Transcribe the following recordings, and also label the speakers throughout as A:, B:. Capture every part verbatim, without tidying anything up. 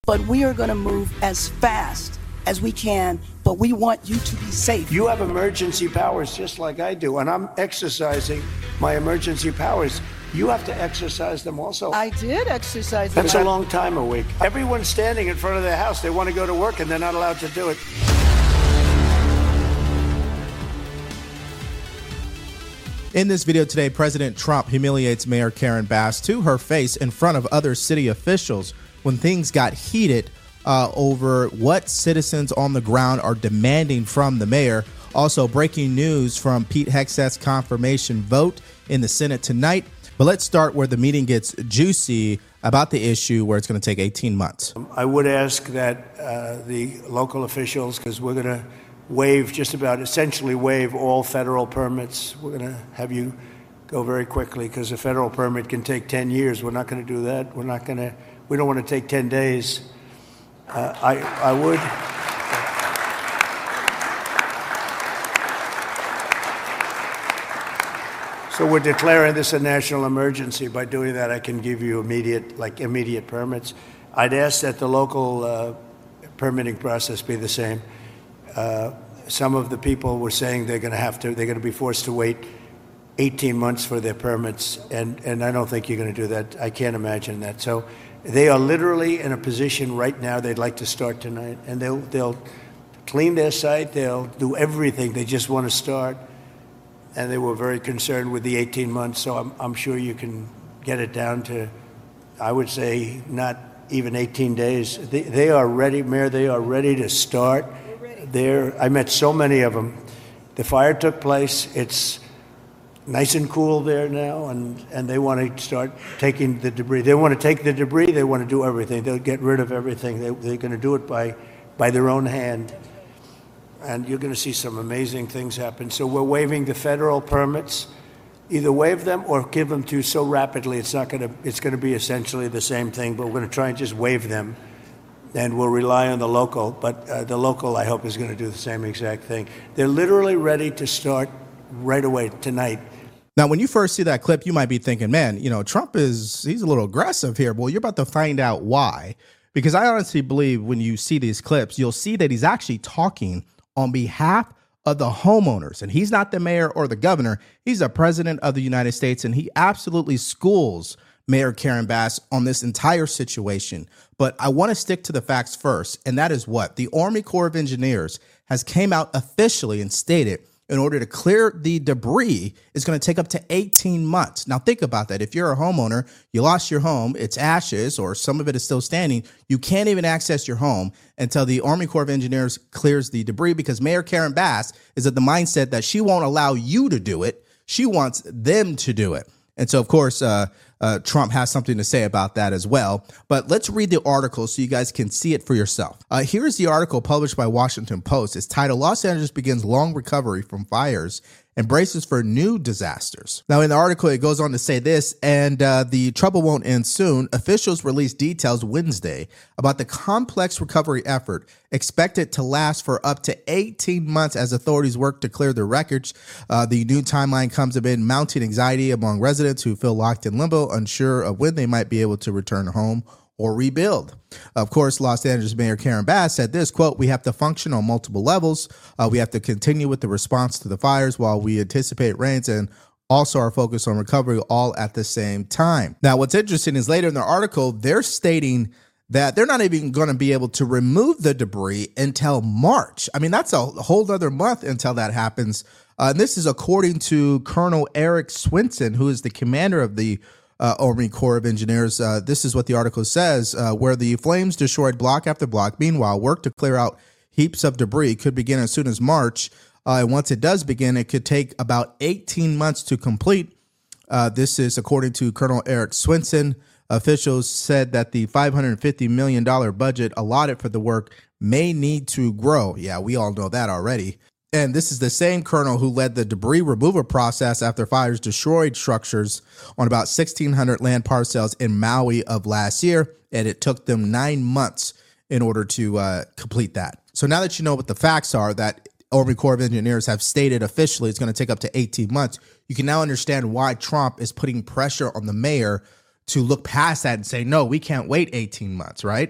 A: but we are going to move as fast as we can, but we want you to be safe.
B: You have emergency powers just like I do, and I'm exercising my emergency powers. You have to exercise them also.
A: I did exercise them.
B: That's a long time a week. Everyone's standing in front of their house. They want to go to work, and they're not allowed to do it.
C: In this video today, President Trump humiliates Mayor Karen Bass to her face in front of other city officials when things got heated uh, over what citizens on the ground are demanding from the mayor. Also, breaking news from Pete Hegseth's confirmation vote in the Senate tonight. But let's start where the meeting gets juicy about the issue where it's going to take eighteen months.
B: I would ask that uh, the local officials, because we're going to waive just about essentially waive all federal permits. We're going to have you go very quickly because a federal permit can take ten years. We're not going to do that. We're not going to, we don't want to take ten days. Uh, I, I would. So we're declaring this a national emergency. By doing that, I can give you immediate, like immediate permits. I'd ask that the local uh, permitting process be the same. Uh, some of the people were saying they're going to have to, they're going to be forced to wait eighteen months for their permits, and, and I don't think you're going to do that. I can't imagine that. So they are literally in a position right now they'd like to start tonight, and they'll they'll clean their site, they'll do everything. They just want to start, and they were very concerned with the eighteen months. So I'm I'm sure you can get it down to, I would say, not even eighteen days. They, they are ready, Mayor. They are ready to start. There, I met so many of them. The fire took place. It's nice and cool there now, and, and they want to start taking the debris. They want to take the debris. They want to do everything. They'll get rid of everything. They, they're going to do it by, by their own hand. And you're going to see some amazing things happen. So we're waiving the federal permits. Either waive them or give them to you so rapidly it's not going to, it's going to be essentially the same thing, but we're going to try and just waive them. And we'll rely on the local, but uh, the local, I hope, is going to do the same exact thing. They're literally ready to start right away tonight.
C: Now, when you first see that clip, you might be thinking, man, you know, Trump is, he's a little aggressive here. Well, you're about to find out why. Because I honestly believe when you see these clips, you'll see that he's actually talking on behalf of the homeowners. And he's not the mayor or the governor. He's the president of the United States, and he absolutely schools Mayor Karen Bass on this entire situation. But I want to stick to the facts first, and that is what the Army Corps of Engineers has came out officially and stated in order to clear the debris is going to take up to eighteen months. Now, think about that. If you're a homeowner, you lost your home, it's ashes, or some of it is still standing, you can't even access your home until the Army Corps of Engineers clears the debris, because Mayor Karen Bass is at the mindset that she won't allow you to do it. She wants them to do it. And so, of course, uh, uh, Trump has something to say about that as well. But let's read the article so you guys can see it for yourself. Uh, here's the article published by Washington Post. It's titled, Los Angeles Begins Long Recovery from Fires and Braces for New Disasters. Now, in the article, it goes on to say this, and uh, the trouble won't end soon. Officials released details Wednesday about the complex recovery effort expected to last for up to eighteen months as authorities work to clear the wreckage. Uh, the new timeline comes amid mounting anxiety among residents who feel locked in limbo, unsure of when they might be able to return home or rebuild. Of course, Los Angeles Mayor Karen Bass said this, quote, we have to function on multiple levels. Uh, we have to continue with the response to the fires while we anticipate rains, and also our focus on recovery all at the same time. Now, what's interesting is later in the article, they're stating that they're not even going to be able to remove the debris until March. I mean, that's a whole other month until that happens. Uh, and this is according to Colonel Eric Swinson, who is the commander of the Uh, Army Corps of Engineers. Uh, this is what the article says, uh, where the flames destroyed block after block. Meanwhile, work to clear out heaps of debris could begin as soon as March. Uh, and once it does begin, it could take about eighteen months to complete. Uh, this is according to Colonel Eric Swinson. Officials said that the five hundred fifty million dollars budget allotted for the work may need to grow. Yeah, we all know that already. And this is the same colonel who led the debris removal process after fires destroyed structures on about sixteen hundred land parcels in Maui of last year. And it took them nine months in order to uh, complete that. So now that you know what the facts are, that Army Corps of Engineers have stated officially it's going to take up to eighteen months, you can now understand why Trump is putting pressure on the mayor to look past that and say, no, we can't wait eighteen months, right?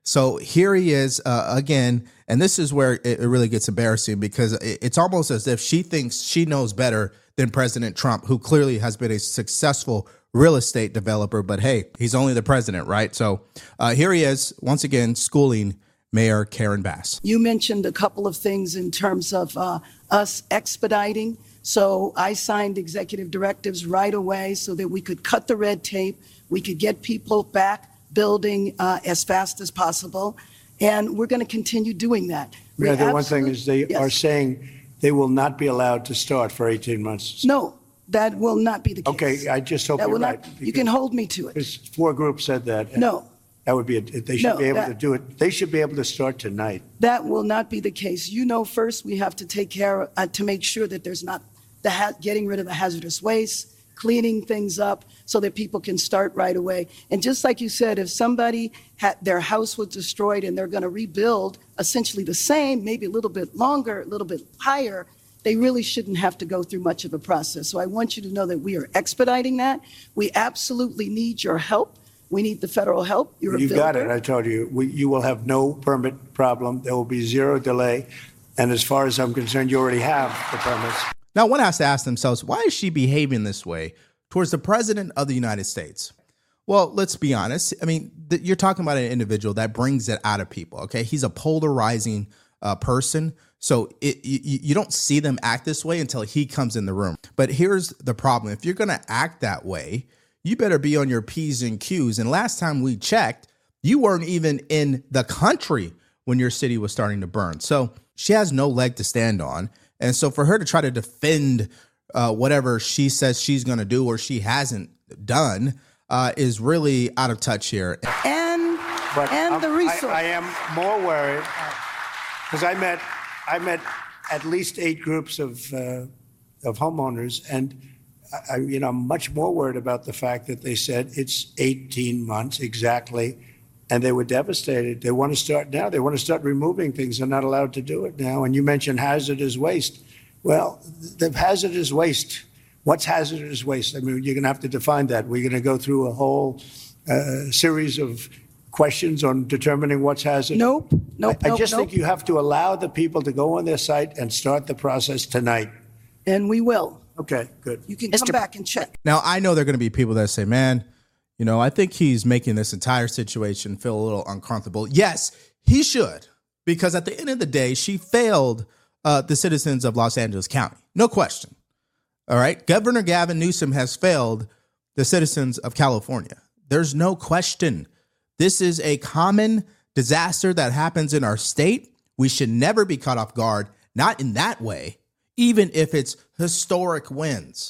C: So here he is uh, again, and this is where it, it really gets embarrassing because it, it's almost as if she thinks she knows better than President Trump, who clearly has been a successful real estate developer. But hey, he's only the president, right? So uh, here he is once again schooling Mayor Karen Bass.
A: You mentioned a couple of things in terms of uh, us expediting. So I signed executive directives right away so that we could cut the red tape. We could get people back building uh, as fast as possible. And we're going to continue doing that.
B: Yeah, the one thing
A: absolute-
B: is they
A: Yes.
B: are saying they will not be allowed to start for eighteen months.
A: No, that will not be the case.
B: Okay, I just hope
A: That
B: you're
A: will
B: right.
A: not, you can hold me to it.
B: Because four groups said that. and
A: No,
B: That would be, a- they should
A: No,
B: be able
A: that-
B: to do it. They should be able to start tonight.
A: that will not be the case. You know, first we have to take care, uh, to make sure that there's not the ha- getting rid of the hazardous waste, cleaning things up so that people can start right away. And just like you said, if somebody had their house was destroyed and they're going to rebuild essentially the same, maybe a little bit longer, a little bit higher, they really shouldn't have to go through much of a process. So I want you to know that we are expediting that. We absolutely need your help. We need the federal help. You're a
B: You've got it,
A: builder.
B: I told you. We- You will have no permit problem. There will be zero delay. And as far as I'm concerned, you already have the permits.
C: Now, one has to ask themselves, why is she behaving this way towards the president of the United States? Well, let's be honest. I mean, th- you're talking about an individual that brings it out of people. Okay. He's a polarizing uh, person. So it, you, you don't see them act this way until he comes in the room. But here's the problem. If you're going to act that way, you better be on your P's and Q's. And last time we checked, you weren't even in the country when your city was starting to burn. So she has no leg to stand on. And so for her to try to defend uh, whatever she says she's going to do or she hasn't done uh, is really out of touch here.
A: And,
B: But
A: and
B: I'm-
A: the resource.
B: I, I am more worried because I met, I met at least eight groups of, uh, of homeowners, and I, I- you know, I'm much more worried about the fact that they said it's eighteen months exactly, and they were devastated. They want to start now. They want to start removing things. They're not allowed to do it now. And you mentioned hazardous waste. Well, the hazardous waste. What's hazardous waste? I mean, you're going to have to define that. We're going to go through a whole uh, series of questions on determining what's hazardous.
A: Nope, nope,
B: I, I
A: nope,
B: just
A: nope.
B: think you have to allow the people to go on their site and start the process tonight.
A: And we will.
B: Okay, good.
A: You can come back and check.
C: Now, I know there are going to be people that say, man, you know, I think he's making this entire situation feel a little uncomfortable. Yes, he should, because at the end of the day, she failed uh, the citizens of Los Angeles County. No question. All right. Governor Gavin Newsom has failed the citizens of California. There's no question. This is a common disaster that happens in our state. We should never be caught off guard, not in that way, even if it's historic wins.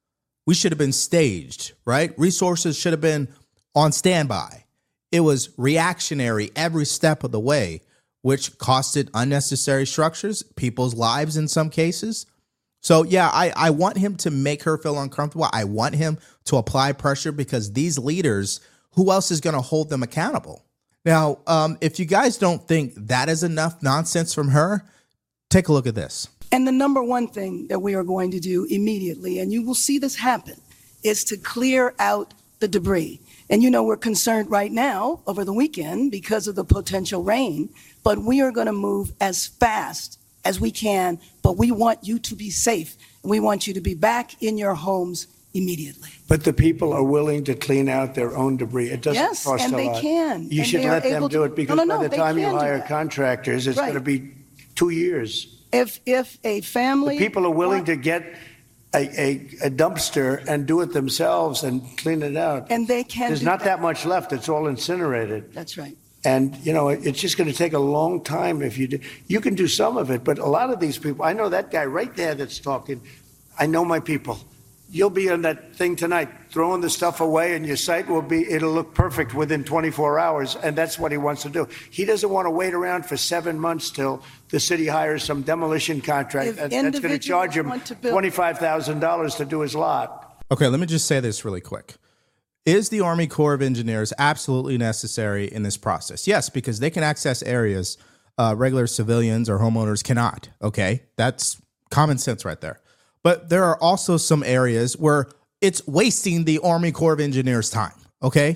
C: We should have been staged, right? Resources should have been on standby. It was reactionary every step of the way, which costed unnecessary structures, people's lives in some cases. So, yeah, I, I want him to make her feel uncomfortable. I want him to apply pressure because these leaders, who else is going to hold them accountable? Now, um, if you guys don't think that is enough nonsense from her, take a look at this.
A: And the number one thing that we are going to do immediately, and you will see this happen, is to clear out the debris. And you know, we're concerned right now over the weekend because of the potential rain, but we are going to move as fast as we can, but we want you to be safe. And we want you to be back in your homes immediately.
B: But the people are willing to clean out their own debris. It doesn't
A: Yes,
B: cost
A: and
B: a
A: they
B: lot.
A: can,
B: You
A: and
B: should
A: they are
B: let them
A: able
B: do
A: to-
B: it because
A: No, no,
B: by
A: no,
B: the
A: they
B: time you
A: can do
B: hire
A: that.
B: contractors, it's
A: Right.
B: going to be two years.
A: If if a family
B: People are willing
A: want-
B: to get a, a, a dumpster and do it themselves and clean it out.
A: and they can
B: There's
A: do
B: not that much left. It's all incinerated.
A: That's right.
B: And, you know, it- it's just going to take a long time if you do. You can do some of it, but a lot of these people, I know that guy right there that's talking. I know my people. You'll be on that thing tonight, throwing the stuff away, and your site will be, it'll look perfect within twenty-four hours. And that's what he wants to do. He doesn't want to wait around for seven months till the city hires some demolition contract
A: If
B: that- that's going to
A: individuals
B: charge him
A: want to build-
B: twenty-five thousand dollars to do his lot.
C: Okay, let me just say this really quick. Is the Army Corps of Engineers absolutely necessary in this process? Yes, because they can access areas uh, regular civilians or homeowners cannot. Okay, that's common sense right there. But there are also some areas where it's wasting the Army Corps of Engineers time. Okay,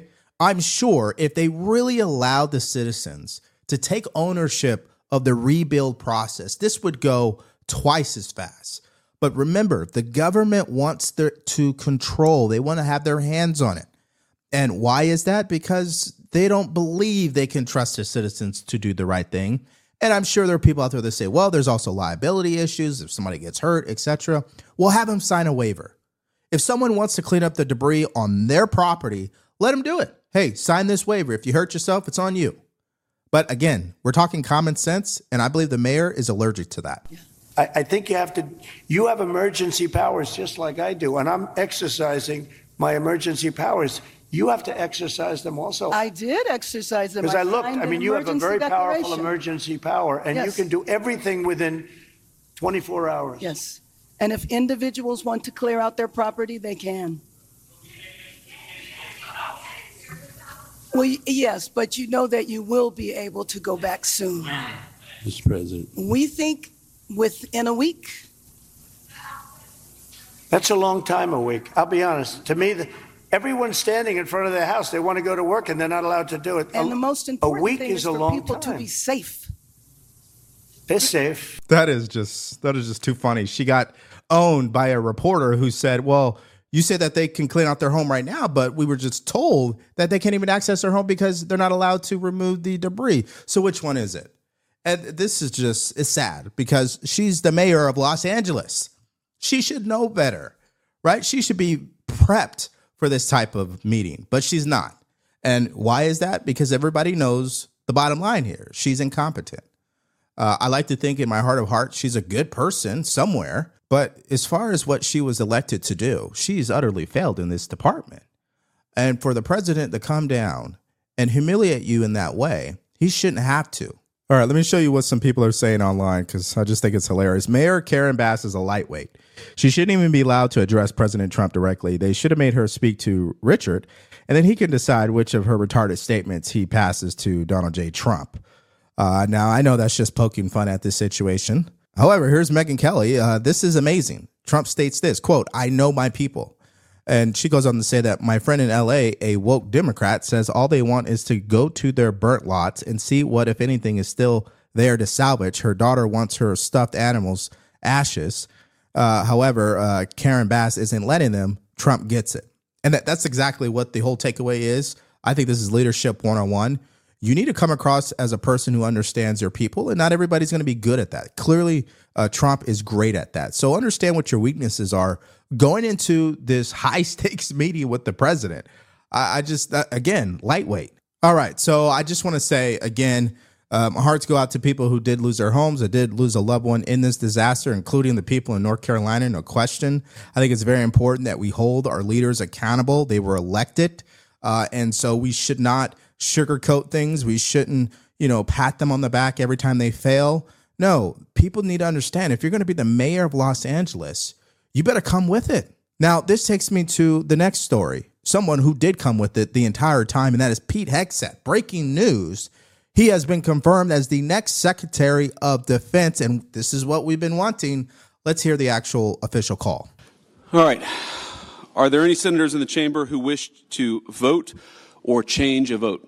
C: I'm sure if they really allowed the citizens to take ownership of the rebuild process, this would go twice as fast. But remember, the government wants their, to control. They want to have their hands on it. And why is that? Because they don't believe they can trust their citizens to do the right thing. And I'm sure there are people out there that say, well, there's also liability issues if somebody gets hurt, et cetera. We'll have them sign a waiver. If someone wants to clean up the debris on their property, let them do it. Hey, sign this waiver. If you hurt yourself, it's on you. But again, we're talking common sense, and I believe the mayor is allergic to that.
B: I, I think you have to, you have emergency powers just like I do, and I'm exercising my emergency powers. You have to exercise them also.
A: I did exercise them.
B: Because I looked,
A: signed
B: I mean,
A: an
B: you have a
A: emergency
B: very powerful
A: declaration.
B: emergency power, and
A: Yes.
B: you can do everything within twenty-four hours.
A: Yes. And if individuals want to clear out their property, they can. Well, y- yes, but you know that you will be able to go back soon.
D: Mister President.
A: We think within a week.
B: That's a long time, a week. I'll be honest. To me, the, everyone's standing in front of their house. They want to go to work, and they're not allowed to do it.
A: And
B: a,
A: the most
B: a
A: important
B: week
A: thing
B: is
A: is
B: a
A: for
B: long
A: people
B: time.
A: to be safe.
B: They're safe.
C: That is just that is just too funny. She got owned by a reporter who said, well, you say that they can clean out their home right now, but we were just told that they can't even access their home because they're not allowed to remove the debris. So which one is it? And this is just, it's sad because she's the mayor of Los Angeles. She should know better, right? She should be prepped for this type of meeting, but she's not. And why is that? Because everybody knows the bottom line here. She's incompetent. Uh, I like to think in my heart of hearts, she's a good person somewhere. But as far as what she was elected to do, she's utterly failed in this department. And for the president to come down and humiliate you in that way, he shouldn't have to. All right, let me show you what some people are saying online because I just think it's hilarious. Mayor Karen Bass is a lightweight. She shouldn't even be allowed to address President Trump directly. They should have made her speak to Richard, and then he can decide which of her retarded statements he passes to Donald J. Trump. Uh, now, I know that's just poking fun at this situation. However, here's Megyn Kelly. Uh, this is amazing. Trump states this, quote, I know my people. And she goes on to say that my friend in L A, a woke Democrat, says all they want is to go to their burnt lots and see what, if anything, is still there to salvage. Her daughter wants her stuffed animals' ashes. Uh, however, uh, Karen Bass isn't letting them. Trump gets it. And that, that's exactly what the whole takeaway is. I think this is leadership one oh one. You need to come across as a person who understands your people, and not everybody's going to be good at that. Clearly, uh, Trump is great at that. So understand what your weaknesses are going into this high-stakes meeting with the president. I, I just, uh, again, lightweight. All right, so I just want to say, again, um, hearts go out to people who did lose their homes, that did lose a loved one in this disaster, including the people in North Carolina, no question. I think it's very important that we hold our leaders accountable. They were elected, uh, and so we should not sugarcoat things. We shouldn't, you know, pat them on the back every time they fail. No, people need to understand if you're going to be the mayor of Los Angeles, you better come with it. Now, this takes me to the next story. Someone who did come with it the entire time, and that is Pete Hegseth. Breaking news. He has been confirmed as the next Secretary of Defense, and this is what we've been wanting. Let's hear the actual official call.
E: All right. Are there any senators in the chamber who wish to vote or change a vote?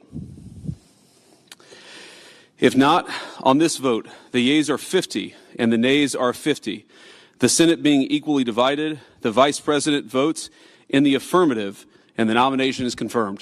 E: If not, on this vote, the yeas are fifty and the nays are fifty. The Senate being equally divided, the Vice President votes in the affirmative, and the nomination is confirmed.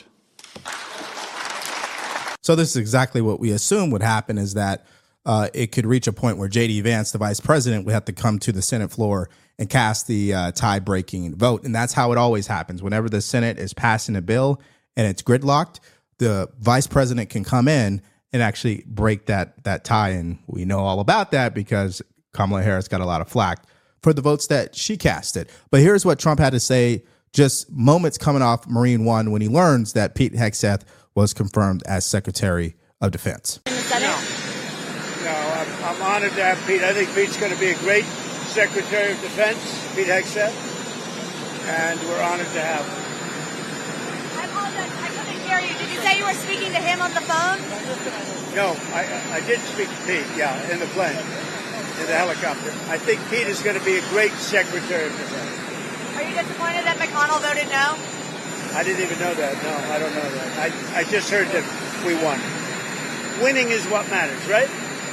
C: So this is exactly what we assume would happen, is that uh, it could reach a point where J D. Vance, the Vice President, would have to come to the Senate floor and cast the uh, tie-breaking vote. And that's how it always happens. Whenever the Senate is passing a bill and it's gridlocked, the Vice President can come in and actually break that that tie. And we know all about that because Kamala Harris got a lot of flack for the votes that she casted. But here's what Trump had to say just moments coming off Marine One when he learns that Pete Hegseth was confirmed as Secretary of Defense.
F: No, no I'm, I'm honored to have Pete. I think Pete's going to be a great Secretary of Defense, Pete Hegseth, and we're honored to have him.
G: I apologize. I couldn't hear you. Did you say you were speaking to him on the phone?
F: No, I, I did speak to Pete, yeah, in the plane, in the helicopter. I think Pete is going to be a great Secretary of Defense.
G: Are you disappointed that McConnell voted no?
F: I didn't even know that. No, I don't know that. I, I just heard that we won. Winning is what matters, right?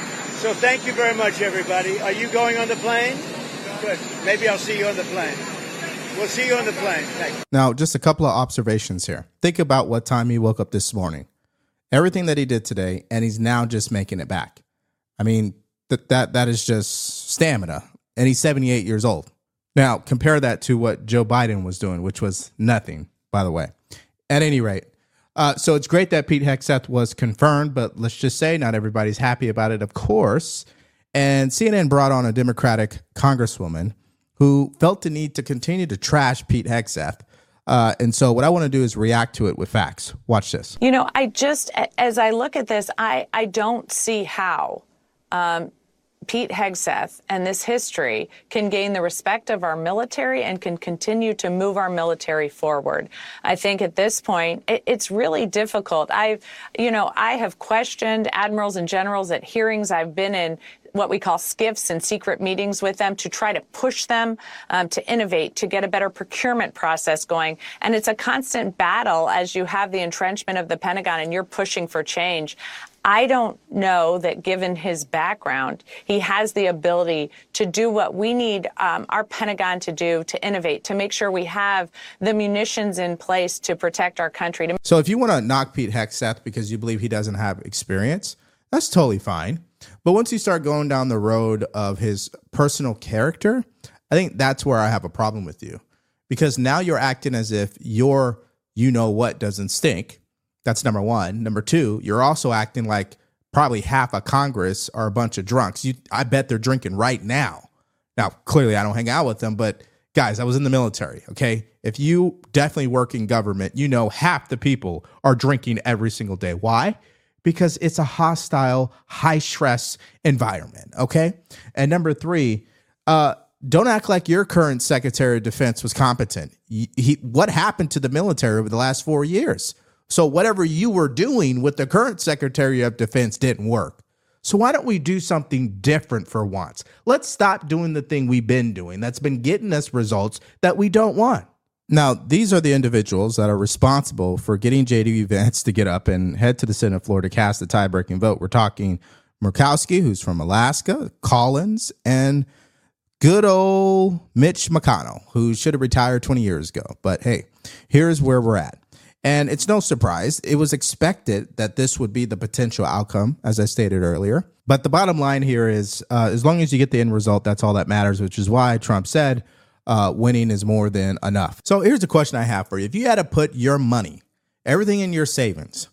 F: So thank you very much, everybody. Are you going on the plane? Good. Maybe I'll see you on the plane. We'll see you on the plane. Thanks.
C: Now, just a couple of observations here. Think about what time he woke up this morning. Everything that he did today, and he's now just making it back. I mean, that that that is just stamina. And he's seventy-eight years old. Now, compare that to what Joe Biden was doing, which was nothing, by the way. At any rate, uh, so it's great that Pete Hegseth was confirmed, but let's just say not everybody's happy about it, of course. And C N N brought on a Democratic congresswoman who felt the need to continue to trash Pete Hegseth. Uh, and so what I want to do is react to it with facts. Watch this.
D: You know, I just, as I look at this, I, I don't see how um, Pete Hegseth and this history can gain the respect of our military and can continue to move our military forward. I think at this point, it, it's really difficult. I've, you know, I have questioned admirals and generals at hearings I've been in, what we call skiffs and secret meetings with them to try to push them um, to innovate, to get a better procurement process going. And it's a constant battle as you have the entrenchment of the Pentagon and you're pushing for change. I don't know that given his background, he has the ability to do what we need um, our Pentagon to do, to innovate, to make sure we have the munitions in place to protect our country.
C: So if you want to knock Pete Hegseth because you believe he doesn't have experience, that's totally fine. But once you start going down the road of his personal character, I think that's where I have a problem with you. Because now you're acting as if your you-know-what doesn't stink. That's number one. Number two, you're also acting like probably half of Congress are a bunch of drunks. You, I bet they're drinking right now. Now, clearly, I don't hang out with them, but guys, I was in the military, okay? If you definitely work in government, you know half the people are drinking every single day. Why? Because it's a hostile, high-stress environment, okay? And number three, uh, don't act like your current Secretary of Defense was competent. He, he, what happened to the military over the last four years? So whatever you were doing with the current Secretary of Defense didn't work. So why don't we do something different for once? Let's stop doing the thing we've been doing that's been getting us results that we don't want. Now, these are the individuals that are responsible for getting J D Vance to get up and head to the Senate floor to cast the tie-breaking vote. We're talking Murkowski, who's from Alaska, Collins, and good old Mitch McConnell, who should have retired twenty years ago. But hey, here's where we're at. And it's no surprise. It was expected that this would be the potential outcome, as I stated earlier. But the bottom line here is, uh, as long as you get the end result, that's all that matters, which is why Trump said uh, winning is more than enough. So here's a question I have for you. If you had to put your money, everything in your savings,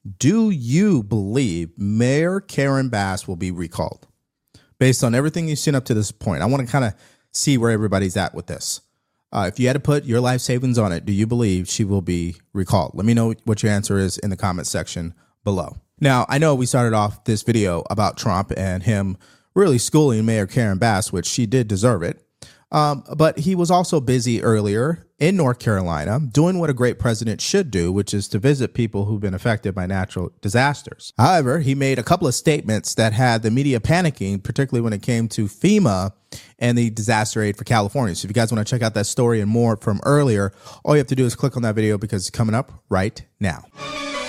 C: do you believe Mayor Karen Bass will be recalled? Based on everything you've seen up to this point, I want to kind of see where everybody's at with this. Uh, if you had to put your life savings on it, do you believe she will be recalled? Let me know what your answer is in the comment section below. Now, I know we started off this video about Trump and him really schooling Mayor Karen Bass, which she did deserve it. Um, but he was also busy earlier in North Carolina doing what a great president should do, which is to visit people who've been affected by natural disasters. However, he made a couple of statements that had the media panicking, particularly when it came to FEMA and the disaster aid for California. So if you guys want to check out that story and more from earlier, all you have to do is click on that video because it's coming up right now.